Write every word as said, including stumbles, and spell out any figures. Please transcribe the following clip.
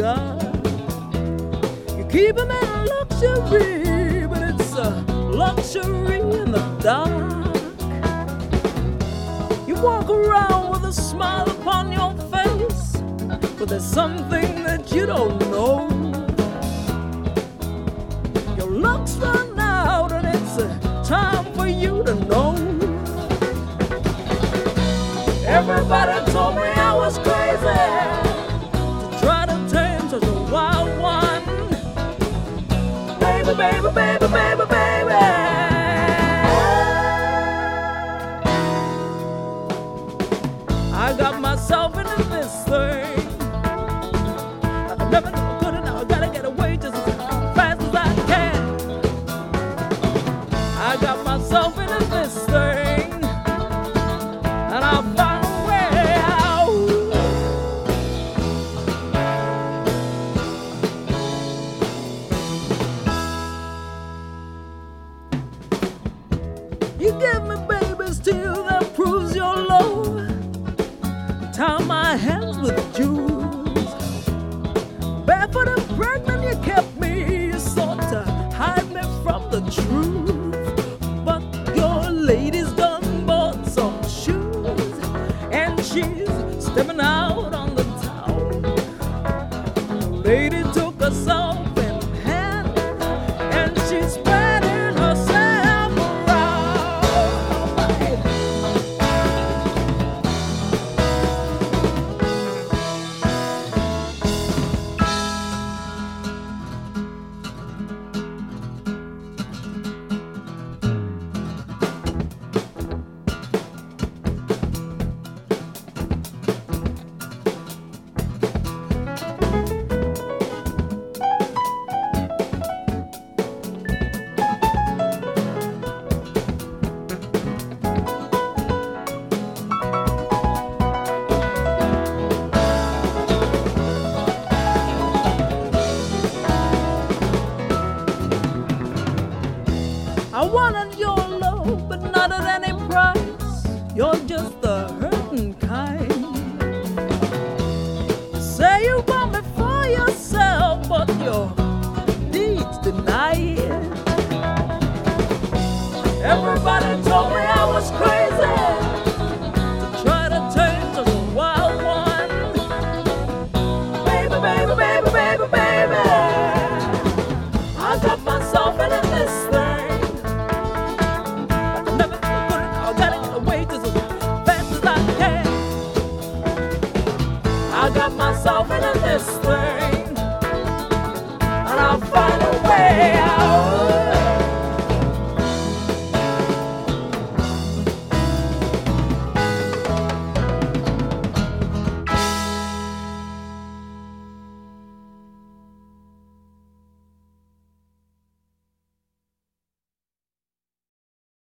God. You keep him in luxury, but it's a luxury in the dark. You walk around with a smile upon your face, but there's something that you don't know. Your luck's run out and it's uh, time for you to know. Everybody told me I was crazy to try to tame such a wild one. Baby, baby, baby, baby, baby, I got myself into this thing. I never, never could have, now I gotta get away just as fast as I can. I got myself into this thing, and I'll find a way out. You give me baby still that proves your love. Tie my hands with jewels. Barefoot and pregnant you kept me. You sought to hide me from the truth, but your lady's done bought some shoes, and she's stepping out on the town. The lady took herself in hand, and she's spreading herself around. I wanted your love, but not at any price. You're just the